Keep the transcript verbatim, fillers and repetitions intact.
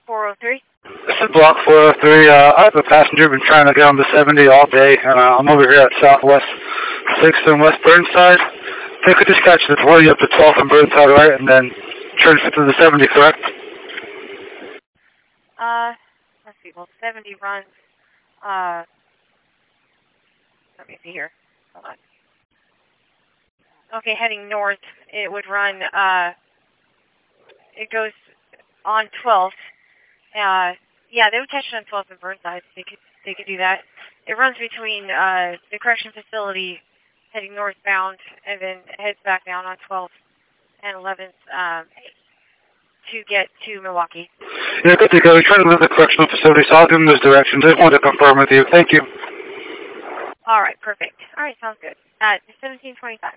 four oh three. This is Block four oh three. Uh, I have a passenger been trying to get on the seventy all day, and uh, I'm over here at Southwest sixth and West Burnside. They could just catch the twenty up to twelfth and Burnside, right, and then transfer to the seventy, correct? Uh, let's see. Well, seventy runs. Uh, let me see here. Hold on. Okay, heading north, it would run. Uh, it goes on twelfth. Uh, yeah, they would catch it on twelfth and Burnside. They could, they could do that. It runs between uh, the correction facility heading northbound and then heads back down on twelfth and eleventh um, to get to Milwaukee. Yeah, good to go. We're trying to leave the correctional facility, so I'll give them those directions. I just wanted to confirm with you. Thank you. All right, perfect. All right, sounds good. At seventeen twenty-five.